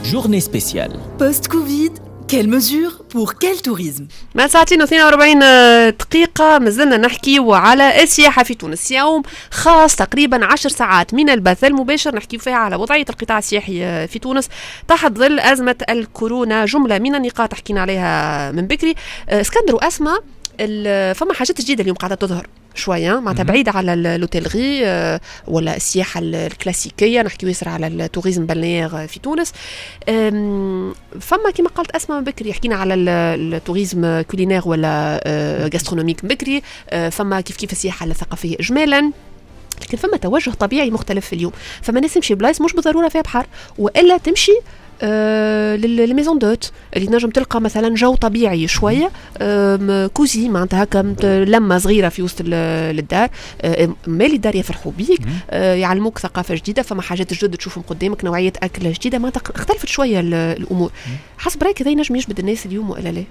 journée spéciale. Post-Covid, quelles mesures pour quel tourisme؟ ما ساعتين 42 دقيقة مازلنا نحكيو على السياحة في تونس. يوم خاص تقريبا 10 ساعات من البث المباشر نحكيو فيها على وضعية القطاع السياحي في تونس تحت ظل أزمة الكورونا. جملة من النقاط حكينا عليها من بكري. اسكندر وأسماء فما حاجات جديدة اليوم قاعدة تظهر شوية معناتها بعيدة على اللوتيلغي ولا السياحة الكلاسيكية. نحكيو ياسر على التوريزم بالنيير في تونس. فما كما قلت أسماء من بكري حكينا على التوريزم كولينير ولا غاسترونوميك من بكري. فما كيف السياحة الثقافية إجمالا. لكن فما توجه طبيعي مختلف في اليوم. فما ناس تمشي بلايص مش بالضرورة فيها بحر وإلا تمشي للميزون دوت اللي نجم تلقى مثلا جو طبيعي شويه كوزي معناتها هكا لما صغيره في وسط الدار. مالي الدار يفرحوا بيك يعلموك ثقافه جديده. فما حاجات جدد تشوفهم قدامك نوعيه اكل جديده معناتها اختلفت شويه الامور. حسب رايك هذا ينجم يجبد الناس اليوم ولا لا؟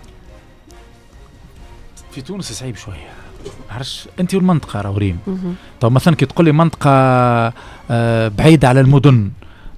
في تونس صعيب شويه. عرش انت والمنطقه راوريم. طب مثلا كي تقول لي منطقه بعيده على المدن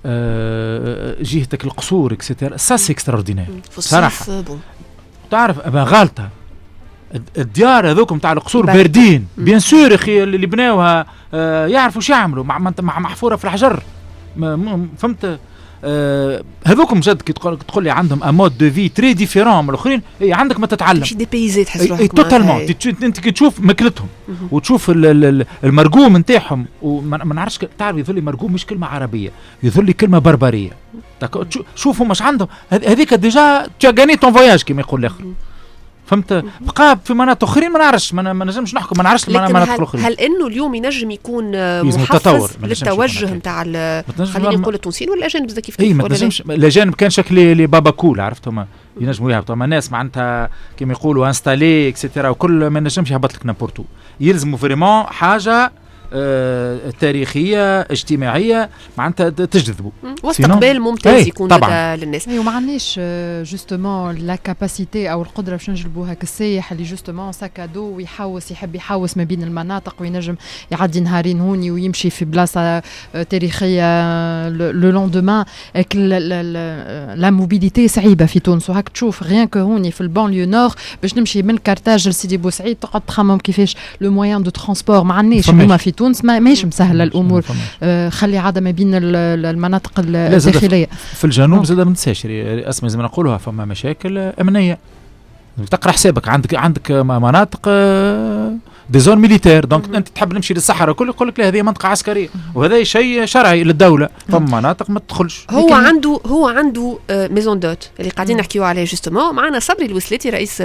جهتك القصور اكسترا ساس اكستراوردينير صراحه. تعرف غالطه الديار هذوكم تاع القصور باردين بيان سور اخي اللي بناوها يعرفوا شو يعملوا مع محفوره في الحجر. فهمت هذوكم جد كي تقول لي عندهم امود دو في تري ديفيرون من الاخرين. اي عندك ما تتعلم شي دي بيزي تحس روحك توتالمون. انت كي تشوف ماكلتهم وتشوف المرقوم نتاعهم وما نعرفش تعرف يظل لي مرقوم مش كلمه عربيه يظل لي كلمه بربريه. شوفوا مش عندهم هذيك ديجا تشاغاني طون فواياج كما يقول الاخر. فهمت بقى في مناطق اخرين ما نعرفش ما نجمش نحكم ما نعرفش مناطق اخرين. هل انه اليوم ينجم يكون محفز للتوجه نتاع خلينا نقول التونسيين ولا الاجانب زي كيف ما تنجمش الاجانب كان شكل لي بابا كول عرفتهم ينجموا يهبطوا. ما ناس معناتها كما يقولوا انستالي اكسترا وكل ما نجمش يهبط لك نابورتو. يلزموا فريمون حاجه تاريخية اجتماعية معناتها تجذبوا واستقبال ممتاز يكون للناس. وما عندناش جوستومون لا كاباسيتي او القدره باش نجلبوها كالسايح اللي جوستومون ساكادو ويحوس يحب يحوس ما بين المناطق وينجم يعدي نهارين هوني ويمشي في بلاصه تاريخيه لو لوندومان. لا موبيليتي صعيبه في تونس وهاك تشوف غيان كو هوني في البانليو نور باش نمشي من كارتاج لسيدي بوسعيد تقعد تخمم كيفاش لو موان دو ترونسبور. ما عندناش هما في تونس ماهيش مسهله الامور. خلي عاده ما بين المناطق الداخليه في الجنوب زاد ما تنساش اسمع زي ما نقولوها فما مشاكل امنيه. تقرا حسابك عندك مناطق دي زون ميليتير دونك انت تحب نمشي للصحراء كل يقول لك لا هذه منطقه عسكريه وهذا شيء شرعي للدوله. فما مناطق ما تدخلش. هو عنده ميزون دوت اللي قاعدين نحكيو عليه جوستومون. معنا صبري الوسلاتي رئيس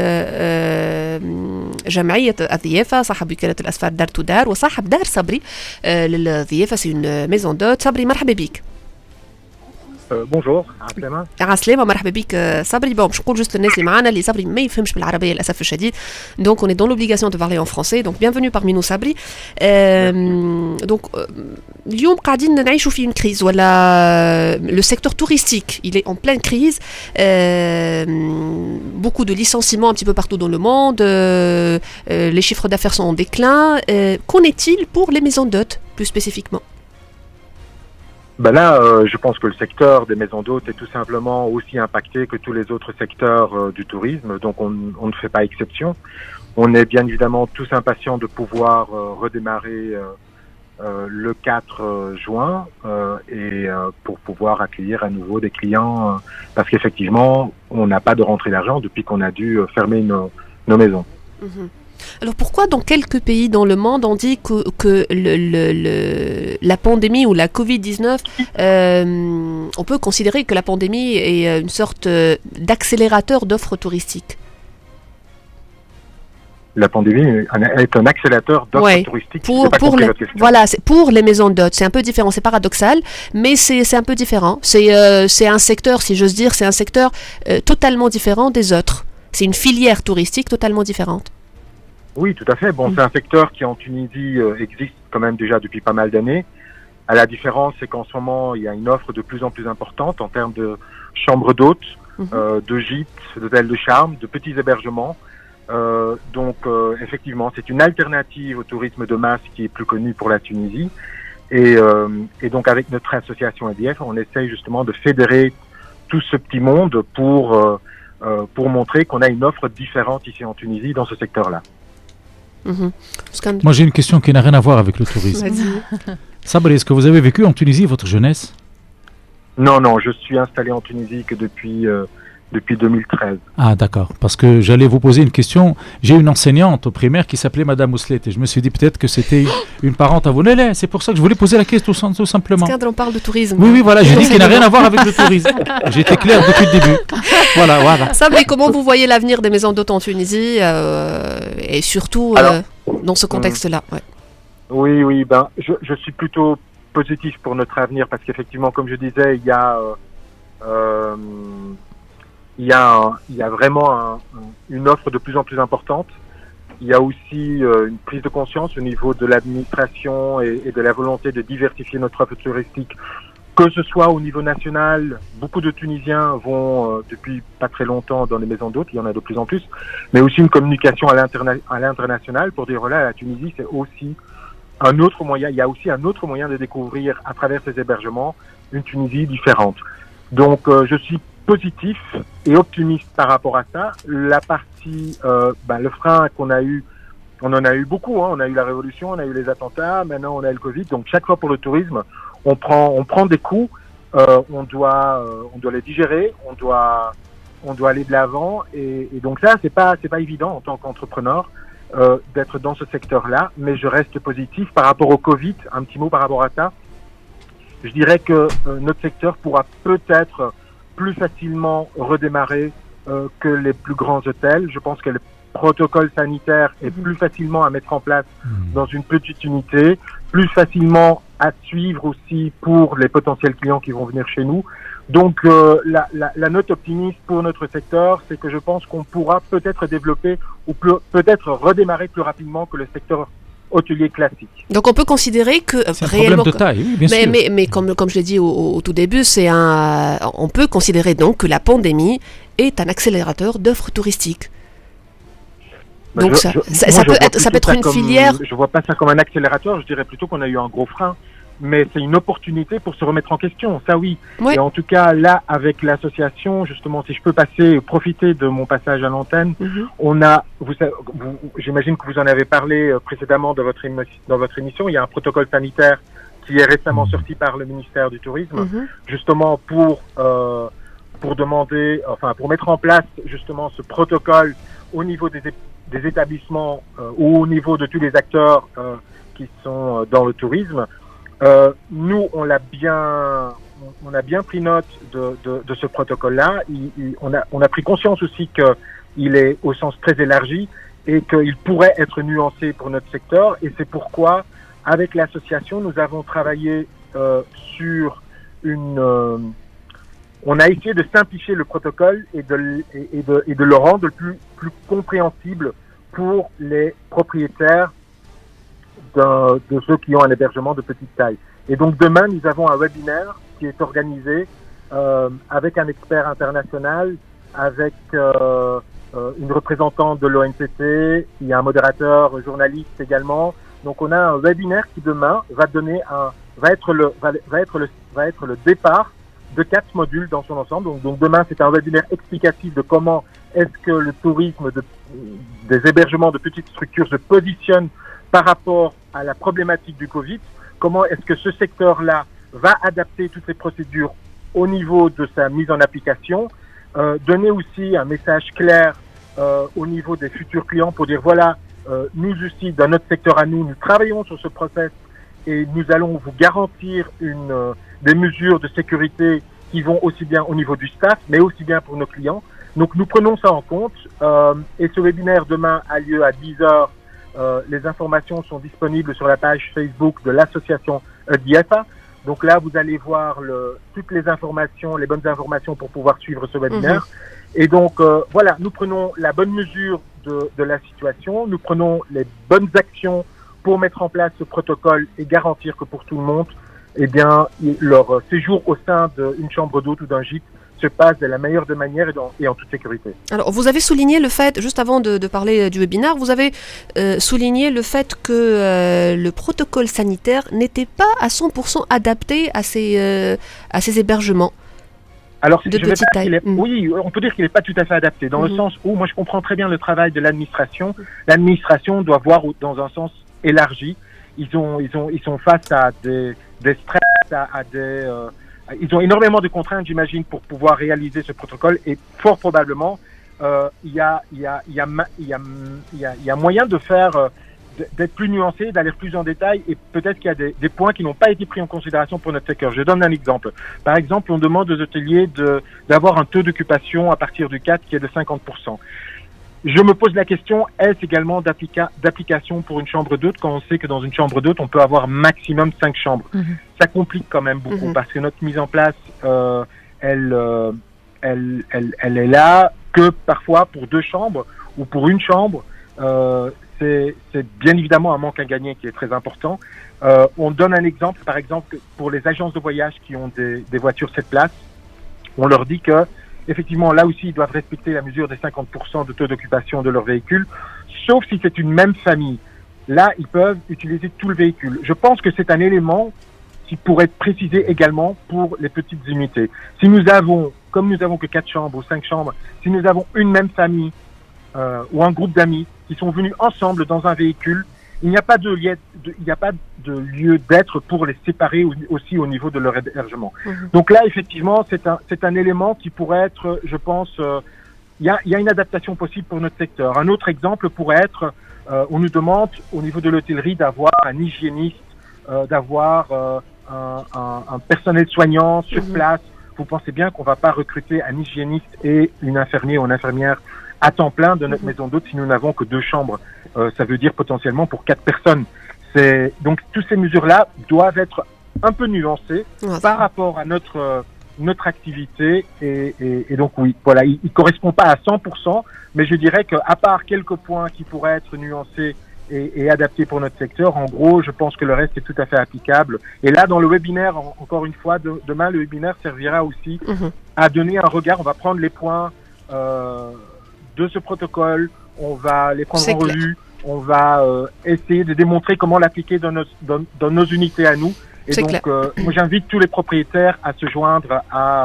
جمعيه الضيافه صاحب وكاله الاسفار دار تو دار وصاحب دار صبري للضيافه سي اون ميزون دوت. صبري مرحبا بك. بونجور عسلامة مرحبا بك صبري. بون باش نقول جوست للناس اللي معانا اللي صبري ما يفهمش بالعربية للأسف الشديد دونك on est dans l'obligation de parler en français donc bienvenue parmi nous صبري. donc اليوم قاعدين نعيشوا في une crise ولا le secteur touristique il est en pleine crise. beaucoup de licenciements un petit peu partout dans le monde. Les chiffres d'affaires sont en déclin. Qu'en est-il pour les maisons d'hôtes plus spécifiquement? Ben là, je pense que le secteur des maisons d'hôtes est tout simplement aussi impacté que tous les autres secteurs du tourisme, donc on ne fait pas exception. On est bien évidemment tous impatients de pouvoir redémarrer le 4 juin et pour pouvoir accueillir à nouveau des clients parce qu'effectivement, on n'a pas de rentrée d'argent depuis qu'on a dû fermer nos maisons. Alors pourquoi dans quelques pays dans le monde on dit que la pandémie ou la Covid-19, on peut considérer que la pandémie est une sorte d'accélérateur d'offres touristiques? La pandémie est un accélérateur d'offres touristiques. C'est pour les maisons d'hôtes. C'est un peu différent, c'est paradoxal, mais c'est un peu différent. C'est un secteur, si j'ose dire, c'est un secteur totalement différent des autres. C'est une filière touristique totalement différente. Oui, tout à fait. Bon, c'est un secteur qui en Tunisie existe quand même déjà depuis pas mal d'années. À la différence, c'est qu'en ce moment, il y a une offre de plus en plus importante en termes de chambres d'hôtes, de gîtes, d'hôtels de charme, de petits hébergements. Donc, effectivement, c'est une alternative au tourisme de masse qui est plus connu pour la Tunisie. Et donc, avec notre association EDF, on essaye justement de fédérer tout ce petit monde pour montrer qu'on a une offre différente ici en Tunisie dans ce secteur-là. Moi, j'ai une question qui n'a rien à voir avec le tourisme. Sabri, est-ce que vous avez vécu en Tunisie votre jeunesse? Non, je suis installé en Tunisie que depuis 2013. Ah, d'accord. Parce que j'allais vous poser une question. J'ai une enseignante au primaire qui s'appelait Madame Mouslet et je me suis dit peut-être que c'était une parente à vous. C'est pour ça que je voulais poser la question tout simplement. Parce qu'on parle de tourisme. Oui, voilà. J'ai dit qu'il n'a rien à voir avec le tourisme. J'ai été clair depuis le début. Voilà. Sabri, comment vous voyez l'avenir des maisons d'hôtes en Tunisie et surtout dans ce contexte-là? Oui. Je suis plutôt positif pour notre avenir parce qu'effectivement, comme je disais, il y a vraiment une offre de plus en plus importante. Il y a aussi une prise de conscience au niveau de l'administration et de la volonté de diversifier notre offre touristique, que ce soit au niveau national. Beaucoup de Tunisiens vont depuis pas très longtemps dans les maisons d'hôtes, il y en a de plus en plus, mais aussi une communication à l'international pour dire voilà, la Tunisie c'est aussi un autre moyen. Il y a aussi un autre moyen de découvrir à travers ces hébergements une Tunisie différente. Donc je suis positif et optimiste par rapport à ça. La partie, le frein qu'on a eu, on en a eu beaucoup. On a eu la révolution, on a eu les attentats, maintenant on a eu le Covid. Donc chaque fois pour le tourisme, on prend des coups. On doit les digérer. On doit aller de l'avant. Et donc ça, c'est pas évident en tant qu'entrepreneur d'être dans ce secteur-là. Mais je reste positif par rapport au Covid. Un petit mot par rapport à ça. Je dirais que notre secteur pourra peut-être plus facilement redémarrer que les plus grands hôtels. Je pense que le protocole sanitaire est plus facilement à mettre en place dans une petite unité, plus facilement à suivre aussi pour les potentiels clients qui vont venir chez nous. Donc la note optimiste pour notre secteur, c'est que je pense qu'on pourra peut-être développer ou peut-être redémarrer plus rapidement que le secteur hôtelier classique. Donc on peut considérer que c'est réellement un problème de taille, oui, bien sûr. Mais comme je l'ai dit au tout début, on peut considérer donc que la pandémie est un accélérateur d'offres touristiques. Donc ça peut être une filière. Je vois pas ça comme un accélérateur, je dirais plutôt qu'on a eu un gros frein. Mais c'est une opportunité pour se remettre en question, ça oui. Et en tout cas, là, avec l'association, justement, si je peux profiter de mon passage à l'antenne, on a, j'imagine que vous en avez parlé précédemment dans votre émission, il y a un protocole sanitaire qui est récemment sorti par le ministère du Tourisme, justement pour mettre en place justement ce protocole au niveau des établissements ou au niveau de tous les acteurs qui sont dans le tourisme. Nous, on a bien pris note de ce protocole-là. On a pris conscience aussi qu'il est au sens très élargi et qu'il pourrait être nuancé pour notre secteur. Et c'est pourquoi, avec l'association, nous avons travaillé sur on a essayé de simplifier le protocole et de le rendre plus compréhensible pour les propriétaires de ceux qui ont un hébergement de petite taille. Et donc demain, nous avons un webinaire qui est organisé avec un expert international, avec une représentante de l'ONCT, il y a un modérateur journaliste également. Donc on a un webinaire qui demain va être le départ de 4 modules dans son ensemble. Donc demain, c'est un webinaire explicatif de comment est-ce que le tourisme des hébergements de petites structures se positionne par rapport à la problématique du Covid, comment est-ce que ce secteur-là va adapter toutes les procédures au niveau de sa mise en application, donner aussi un message clair au niveau des futurs clients pour dire voilà, nous aussi, dans notre secteur à nous travaillons sur ce process et nous allons vous garantir des mesures de sécurité qui vont aussi bien au niveau du staff, mais aussi bien pour nos clients. Donc nous prenons ça en compte et ce webinaire demain a lieu à 10h. Les informations sont disponibles sur la page Facebook de l'association EDIEFA. Donc là, vous allez voir toutes les informations, les bonnes informations pour pouvoir suivre ce webinaire. Et donc, voilà, nous prenons la bonne mesure de la situation. Nous prenons les bonnes actions pour mettre en place ce protocole et garantir que pour tout le monde, eh bien, leur séjour au sein d'une chambre d'hôte ou d'un gîte se passe de la meilleure des manières et en toute sécurité. Alors, vous avez souligné le fait, juste avant de parler du webinaire, vous avez souligné le fait que le protocole sanitaire n'était pas à 100% adapté à ces hébergements. Alors, de petite taille. Oui, on peut dire qu'il n'est pas tout à fait adapté, dans le sens où, moi je comprends très bien le travail de l'administration. L'administration doit voir dans un sens élargi. Ils sont face à des stress, ils ont énormément de contraintes, j'imagine, pour pouvoir réaliser ce protocole, et fort probablement, il y a moyen de faire, d'être plus nuancé, d'aller plus en détail, et peut-être qu'il y a des points qui n'ont pas été pris en considération pour notre secteur. Je donne un exemple. Par exemple, on demande aux hôteliers d'avoir un taux d'occupation à partir du 4 qui est de 50%. Je me pose la question, est-ce également d'application pour une chambre d'hôte, quand on sait que dans une chambre d'hôte, on peut avoir maximum 5 chambres. Ça complique quand même beaucoup, parce que notre mise en place, elle est là que parfois pour 2 chambres ou pour une chambre. C'est bien évidemment un manque à gagner qui est très important. On donne un exemple, par exemple, pour les agences de voyage qui ont des voitures 7 places, on leur dit que effectivement, là aussi, ils doivent respecter la mesure des 50% de taux d'occupation de leur véhicule, sauf si c'est une même famille. Là, ils peuvent utiliser tout le véhicule. Je pense que c'est un élément qui pourrait être précisé également pour les petites unités. Si nous avons, comme nous avons que 4 chambres ou 5 chambres, si nous avons une même famille ou un groupe d'amis qui sont venus ensemble dans un véhicule, il n'y a pas de lieu d'être pour les séparer aussi au niveau de leur hébergement. Donc là, effectivement, c'est un élément qui pourrait être, je pense, il y a une adaptation possible pour notre secteur. Un autre exemple pourrait être, on nous demande au niveau de l'hôtellerie d'avoir un hygiéniste, d'avoir un personnel soignant sur place. Vous pensez bien qu'on va pas recruter un hygiéniste et une infirmière ou une infirmière à temps plein de notre maison d'hôte si nous n'avons que 2 chambres. Ça veut dire potentiellement pour 4 personnes. Donc toutes ces mesures-là doivent être un peu nuancées par rapport à notre activité et donc oui, voilà, il correspond pas à 100%, mais je dirais que à part quelques points qui pourraient être nuancés et adaptés pour notre secteur, en gros, je pense que le reste est tout à fait applicable. Et là, dans le webinaire, encore une fois, demain, le webinaire servira aussi à donner un regard. On va prendre les points de ce protocole, on va les prendre en revue, on va essayer de démontrer comment l'appliquer dans nos unités à nous. Et donc, moi, j'invite tous les propriétaires à se joindre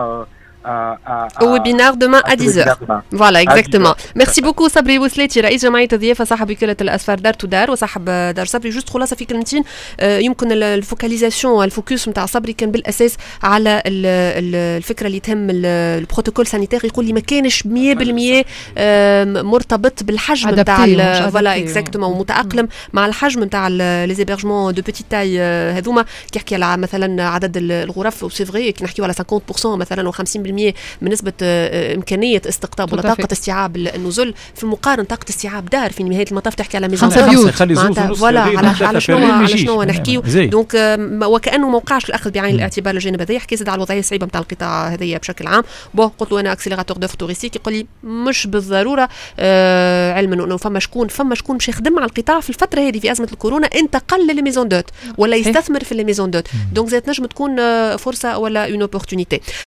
au webinaire demain à 10h. Voilà, exactement. Merci beaucoup صبري وسلاتي رئيس جمعية الضيافة صاحب وكالة الأسفار دار تو دار وصاحب دار صبري. جوست خلاصة في كلمتين، يمكن الفوكاليزاسيون الفوكس نتاع صبري كان بالأساس على الفكرة اللي تهم البروتوكول سانيتير. يقول لي ما كانش 100% مرتبط بالحجم نتاع فوالا اكزاكتومون ومتأقلم مع الحجم نتاع لي زيبرجمون دو بيتي تاي هذوما. كي يحكي على مثلا عدد الغرف وسي فغي كي نحكيو على 50% مثلا و50% من نسبة إمكانية استقطاب ولا طاقة استيعاب النزل في مقارنة طاقة استيعاب دار. في نهاية المطاف تحكي على ميزان فوالا على شنو نحكيو. دونك وكأنه ما وقعش الأخذ بعين الاعتبار الجانب هذا. يحكي زاد على الوضعية الصعيبة نتاع القطاع هذايا بشكل عام. قلت له أنا أكسيليراتور دوف توريستيك، يقول لي مش بالضرورة، علما أنه فما شكون باش يخدم على القطاع في الفترة هذه في أزمة الكورونا انتقل للميزون دوت ولا يستثمر في الميزون دوت. دونك زاد نجم تكون فرصة ولا اون اوبورتونيتي.